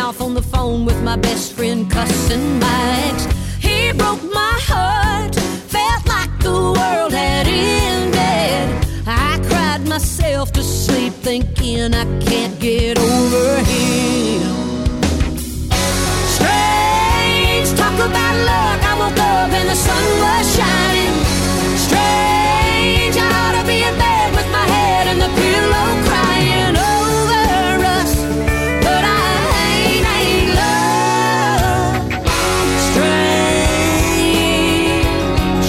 mouth on the phone with my best friend cussing my ex. He broke my heart, felt like the world had ended. I cried myself to sleep thinking I can't get over him. Strange, talk about luck. I woke up and the sun was shining. Strange, I ought to be in bed with my head in the pillow crying over us, but I ain't love. Strange.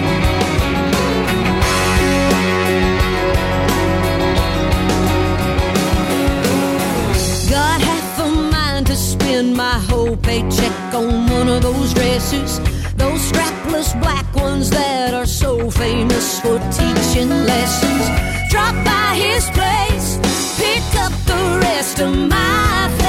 Got half a mind to spend my whole paycheck on one of those dresses, those strapless black ones that are so famous for teaching lessons. Drop by his place, pick up the rest of my